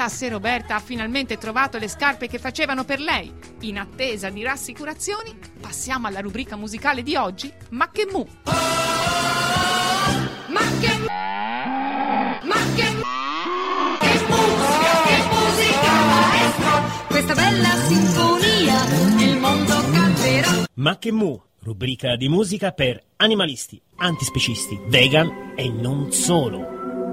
Chissà se Roberta ha finalmente trovato le scarpe che facevano per lei. In attesa di rassicurazioni, passiamo alla rubrica musicale di oggi, Ma che mu! Ma che musica, maestro! Questa bella sinfonia il mondo canterà. Ma che mu! Rubrica di musica per animalisti, antispecisti, vegan e non solo.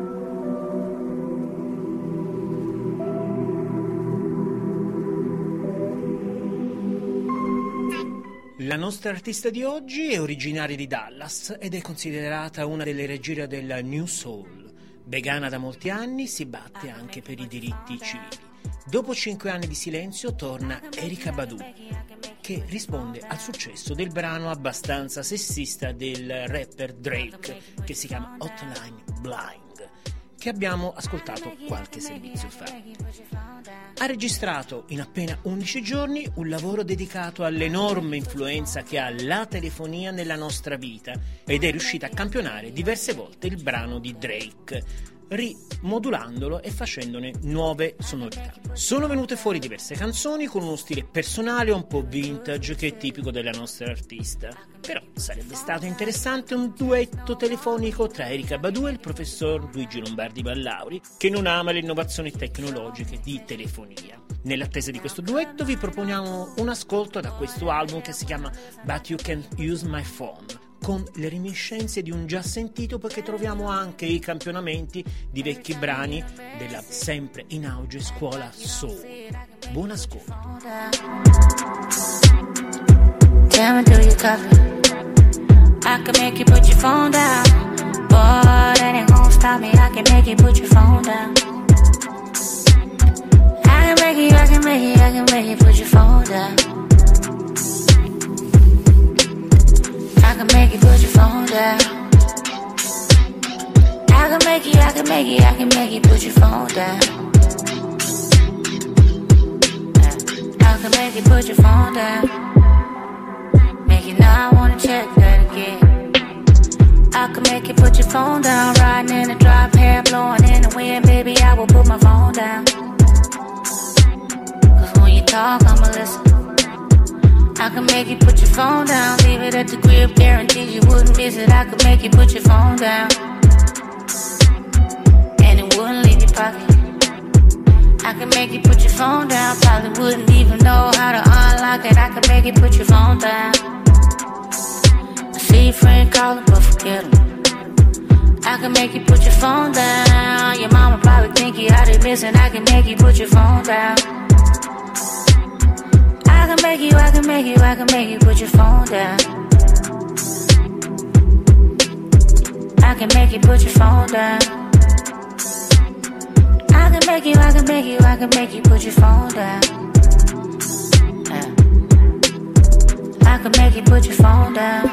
La nostra artista di oggi è originaria di Dallas ed è considerata una delle regine del New Soul. Vegana da molti anni, si batte anche per i diritti civili. Dopo 5 anni di silenzio torna Erykah Badu, che risponde al successo del brano abbastanza sessista del rapper Drake, che si chiama Hotline Bling, che abbiamo ascoltato qualche servizio fa. Ha registrato in appena 11 giorni un lavoro dedicato all'enorme influenza che ha la telefonia nella nostra vita ed è riuscita a campionare diverse volte il brano di Drake, rimodulandolo e facendone nuove sonorità. Sono venute fuori diverse canzoni con uno stile personale un po' vintage che è tipico della nostra artista. Però sarebbe stato interessante un duetto telefonico tra Erykah Badu e il professor Luigi Lombardi Vallauri, che non ama le innovazioni tecnologiche di telefonia. Nell'attesa di questo duetto vi proponiamo un ascolto da questo album che si chiama But You Can Use My Phone, con le reminiscenze di un già sentito, perché troviamo anche i campionamenti di vecchi brani della sempre in auge scuola soul. Buon ascolto. Tell me, do you copy? I can make you put your phone down, but that ain't gonna stop me. I can make you put your phone down. I can make you put your phone down. I can make you put your phone down. I can make you put your phone down. I can make you put your phone down. Make you not wanna check that again. I can make you put your phone down. Riding in the drop, hair blowing in the wind. Baby, I will put my phone down. Cause when you talk, I'ma listen. I can make you put your phone down. Leave it at the crib, guaranteed you wouldn't miss it. I can make you put your phone down, and it wouldn't leave your pocket. I can make you put your phone down. Probably wouldn't even know how to unlock it. I can make you put your phone down. I see your friend calling, but forget him. I can make you put your phone down. Your mama probably think you out there missing. I can make you put your phone down. I can make you put your phone down. I can make you put your phone down. I can make you put your phone down. I can make you put your phone down.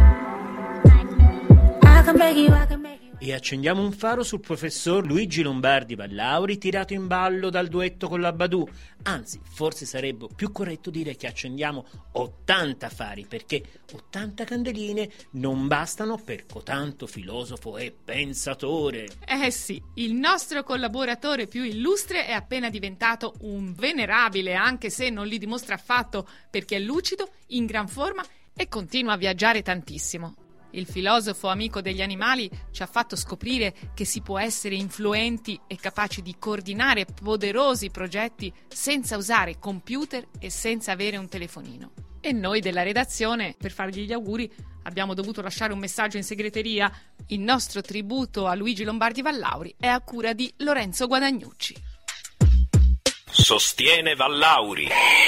I can make you. E accendiamo un faro sul professor Luigi Lombardi Vallauri, tirato in ballo dal duetto con la Badu. Anzi, forse sarebbe più corretto dire che accendiamo 80 fari, perché 80 candeline non bastano per cotanto filosofo e pensatore. Eh sì, il nostro collaboratore più illustre è appena diventato un venerabile, anche se non li dimostra affatto, perché è lucido, in gran forma e continua a viaggiare tantissimo. Il filosofo amico degli animali ci ha fatto scoprire che si può essere influenti e capaci di coordinare poderosi progetti senza usare computer e senza avere un telefonino. E noi della redazione, per fargli gli auguri, abbiamo dovuto lasciare un messaggio in segreteria. Il nostro tributo a Luigi Lombardi Vallauri è a cura di Lorenzo Guadagnucci. Sostiene Vallauri.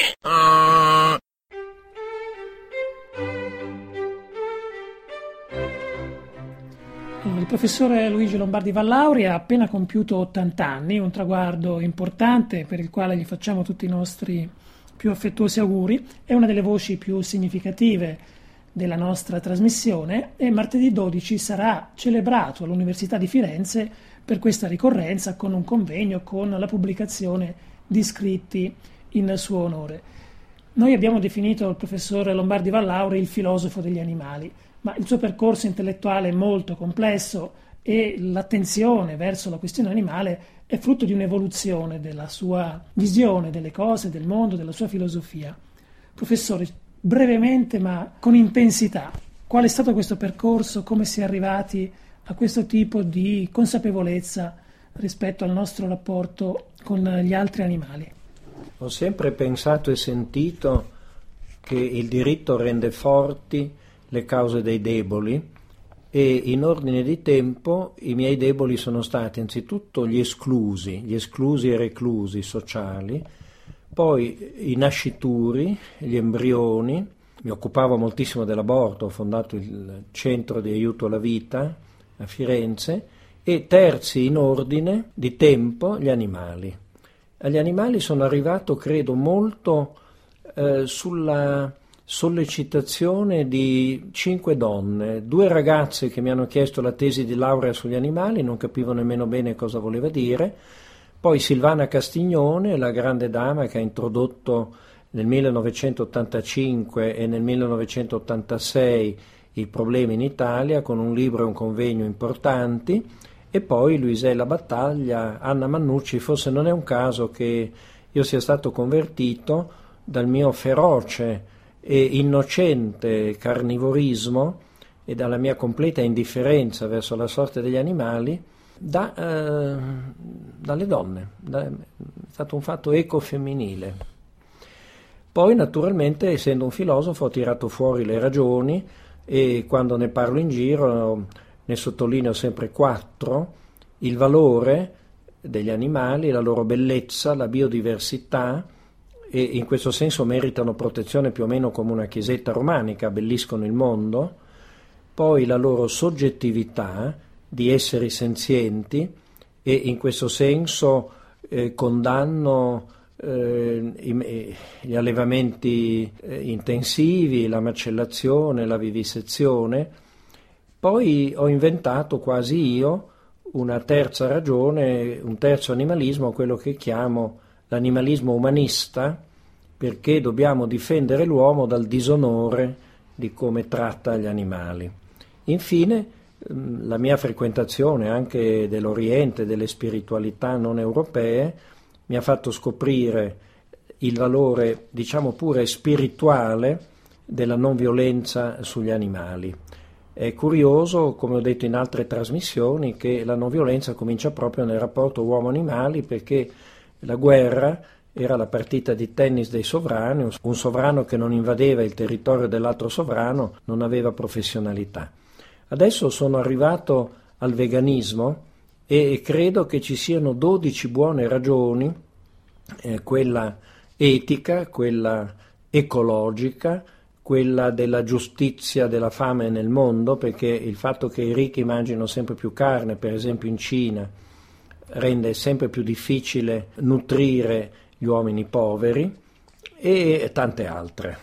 Il professore Luigi Lombardi Vallauri ha appena compiuto 80 anni, un traguardo importante per il quale gli facciamo tutti i nostri più affettuosi auguri. È una delle voci più significative della nostra trasmissione e martedì 12 sarà celebrato all'Università di Firenze per questa ricorrenza con un convegno con la pubblicazione di scritti in suo onore. Noi abbiamo definito il professor Lombardi Vallauri il filosofo degli animali, ma il suo percorso intellettuale è molto complesso e l'attenzione verso la questione animale è frutto di un'evoluzione della sua visione delle cose, del mondo, della sua filosofia. Professore, brevemente ma con intensità, qual è stato questo percorso, come si è arrivati a questo tipo di consapevolezza rispetto al nostro rapporto con gli altri animali? Ho sempre pensato e sentito che il diritto rende forti le cause dei deboli, e in ordine di tempo i miei deboli sono stati anzitutto gli esclusi e reclusi sociali, poi i nascituri, gli embrioni. Mi occupavo moltissimo dell'aborto, ho fondato il centro di aiuto alla vita a Firenze, e terzi in ordine di tempo gli animali. Agli animali sono arrivato, credo, molto sulla sollecitazione di 5 donne, 2 ragazze che mi hanno chiesto la tesi di laurea sugli animali, non capivo nemmeno bene cosa voleva dire, poi Silvana Castiglione, la grande dama che ha introdotto nel 1985 e nel 1986 il problema in Italia con un libro e un convegno importanti, e poi Luisella Battaglia, Anna Mannucci. Forse non è un caso che io sia stato convertito dal mio feroce e innocente carnivorismo e dalla mia completa indifferenza verso la sorte degli animali dalle donne. È stato un fatto ecofemminile. Poi naturalmente, essendo un filosofo, ho tirato fuori le ragioni, e quando ne parlo in giro ne sottolineo sempre 4: il valore degli animali, la loro bellezza, la biodiversità, e in questo senso meritano protezione più o meno come una chiesetta romanica, abbelliscono il mondo. Poi la loro soggettività di esseri senzienti, e in questo senso condanno gli allevamenti intensivi, la macellazione, la vivisezione. Poi ho inventato quasi io una terza ragione, un terzo animalismo, quello che chiamo l'animalismo umanista, perché dobbiamo difendere l'uomo dal disonore di come tratta gli animali. Infine, la mia frequentazione anche dell'Oriente, delle spiritualità non europee, mi ha fatto scoprire il valore, diciamo pure spirituale, della non violenza sugli animali. È curioso, come ho detto in altre trasmissioni, che la non violenza comincia proprio nel rapporto uomo-animali, perché la guerra era la partita di tennis dei sovrani. Un sovrano che non invadeva il territorio dell'altro sovrano non aveva professionalità. Adesso sono arrivato al veganismo e credo che ci siano 12 buone ragioni, quella etica, quella ecologica, quella della giustizia della fame nel mondo, perché il fatto che i ricchi mangino sempre più carne, per esempio in Cina, rende sempre più difficile nutrire gli uomini poveri, e tante altre.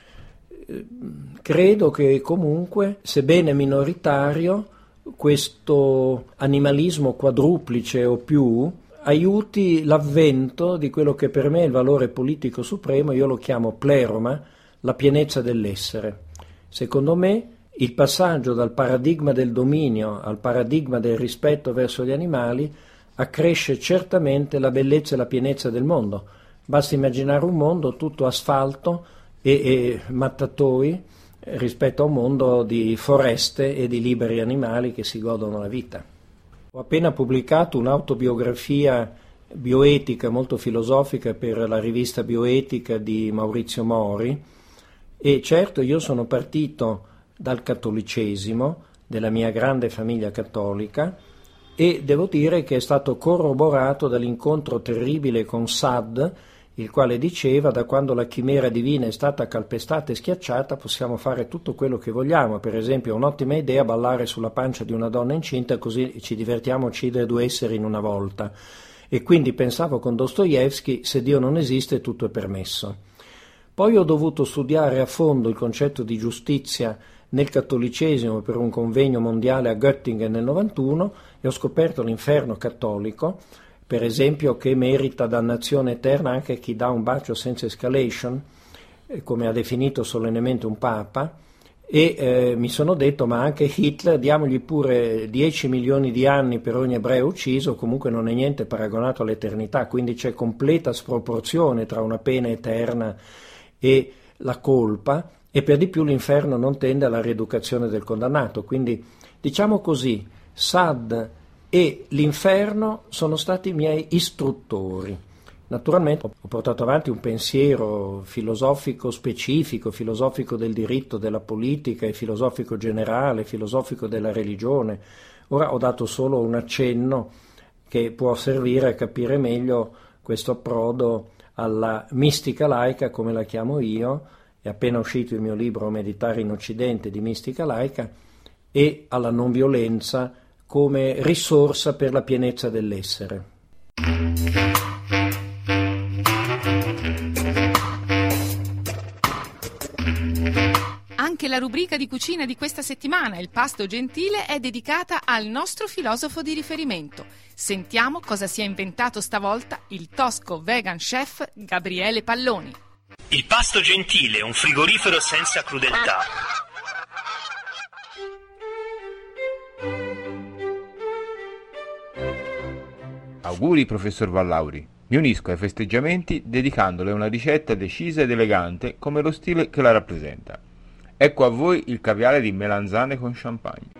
Credo che comunque, sebbene minoritario, questo animalismo quadruplice o più aiuti l'avvento di quello che per me è il valore politico supremo. Io lo chiamo pleroma, la pienezza dell'essere. Secondo me il passaggio dal paradigma del dominio al paradigma del rispetto verso gli animali accresce certamente la bellezza e la pienezza del mondo. Basta immaginare un mondo tutto asfalto e mattatoi rispetto a un mondo di foreste e di liberi animali che si godono la vita. Ho appena pubblicato un'autobiografia bioetica molto filosofica per la rivista Bioetica di Maurizio Mori, e certo io sono partito dal cattolicesimo, della mia grande famiglia cattolica, e devo dire che è stato corroborato dall'incontro terribile con Sade, il quale diceva: da quando la chimera divina è stata calpestata e schiacciata possiamo fare tutto quello che vogliamo. Per esempio è un'ottima idea ballare sulla pancia di una donna incinta, così ci divertiamo a uccidere 2 esseri in una volta. E quindi pensavo con Dostoevsky: se Dio non esiste tutto è permesso. Poi ho dovuto studiare a fondo il concetto di giustizia nel cattolicesimo per un convegno mondiale a Göttingen nel 91, e ho scoperto l'inferno cattolico, per esempio che merita dannazione eterna anche chi dà un bacio senza escalation, come ha definito solennemente un papa, e mi sono detto, ma anche Hitler, diamogli pure 10 milioni di anni per ogni ebreo ucciso, comunque non è niente paragonato all'eternità, quindi c'è completa sproporzione tra una pena eterna e la colpa, e per di più l'inferno non tende alla rieducazione del condannato. Quindi diciamo così, Sad e l'inferno sono stati i miei istruttori. Naturalmente ho portato avanti un pensiero filosofico specifico, filosofico del diritto, della politica, e filosofico generale, filosofico della religione. Ora ho dato solo un accenno che può servire a capire meglio questo approdo alla mistica laica, come la chiamo io. È appena uscito il mio libro Meditare in Occidente di mistica laica, e alla non violenza come risorsa per la pienezza dell'essere. Anche la rubrica di cucina di questa settimana, Il pasto gentile, è dedicata al nostro filosofo di riferimento. Sentiamo cosa si è inventato stavolta il tosco vegan chef Gabriele Palloni. Il pasto gentile, un frigorifero senza crudeltà. Auguri professor Vallauri, mi unisco ai festeggiamenti dedicandole una ricetta decisa ed elegante come lo stile che la rappresenta. Ecco a voi il caviale di melanzane con champagne.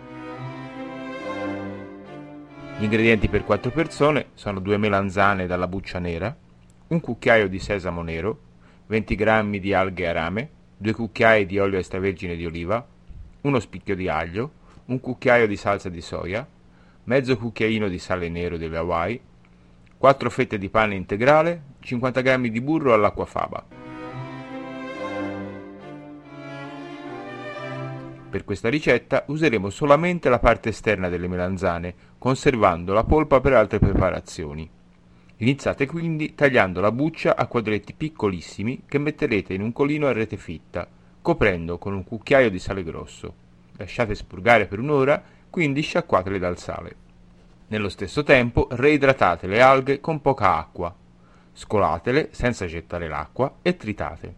Gli ingredienti per 4 persone sono 2 melanzane dalla buccia nera, un cucchiaio di sesamo nero, 20 g di alghe arame, 2 cucchiai di olio extravergine di oliva, uno spicchio di aglio, un cucchiaio di salsa di soia, mezzo cucchiaino di sale nero delle Hawaii, 4 fette di pane integrale, 50 g di burro all'acqua faba. Per questa ricetta useremo solamente la parte esterna delle melanzane, conservando la polpa per altre preparazioni. Iniziate quindi tagliando la buccia a quadretti piccolissimi che metterete in un colino a rete fitta, coprendo con un cucchiaio di sale grosso. Lasciate spurgare per un'ora, quindi sciacquatele dal sale. Nello stesso tempo reidratate le alghe con poca acqua. Scolatele senza gettare l'acqua e tritate.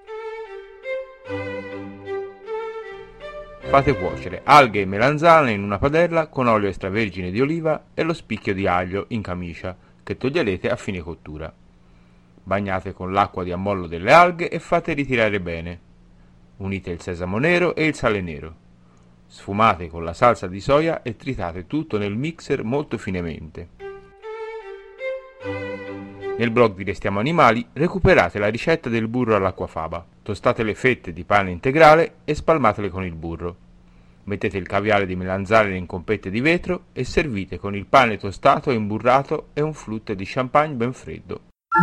Fate cuocere alghe e melanzane in una padella con olio extravergine di oliva e lo spicchio di aglio in camicia, che toglierete a fine cottura. Bagnate con l'acqua di ammollo delle alghe e fate ritirare bene. Unite il sesamo nero e il sale nero. Sfumate con la salsa di soia e tritate tutto nel mixer molto finemente. Nel blog di Restiamo Animali recuperate la ricetta del burro all'acqua faba. Tostate le fette di pane integrale e spalmatele con il burro. Mettete il caviale di melanzane in compette di vetro e servite con il pane tostato e imburrato e un flute di champagne ben freddo.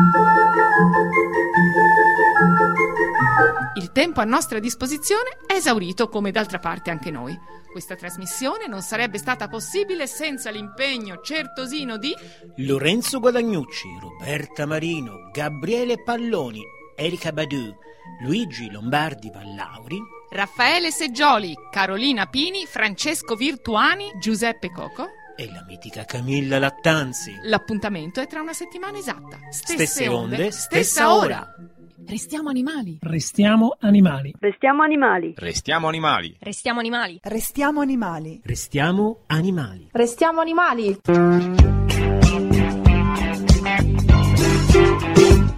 Il tempo a nostra disposizione è esaurito, come d'altra parte anche noi. Questa trasmissione non sarebbe stata possibile senza l'impegno certosino di Lorenzo Guadagnucci, Roberta Marino, Gabriele Palloni, Erika Badu, Luigi Lombardi Vallauri, Raffaele Seggioli, Carolina Pini, Francesco Virtuani, Giuseppe Coco e la mitica Camilla Lattanzi. L'appuntamento è tra una settimana esatta. Stesse onde, stessa ora. Restiamo animali. Restiamo animali. Restiamo animali. Restiamo animali. Restiamo animali. Restiamo animali. Restiamo animali. Restiamo animali.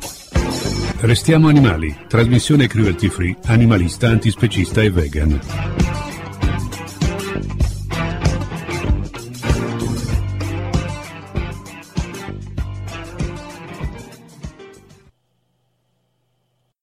Restiamo animali, trasmissione cruelty free, animalista, antispecista e vegan.